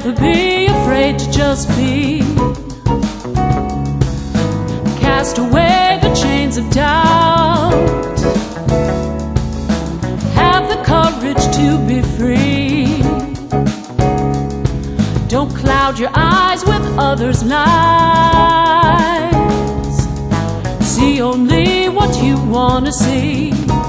Never be afraid to just be. Cast away the chains of doubt. Have the courage to be free. Don't cloud your eyes with others' lies. See only what you want to see.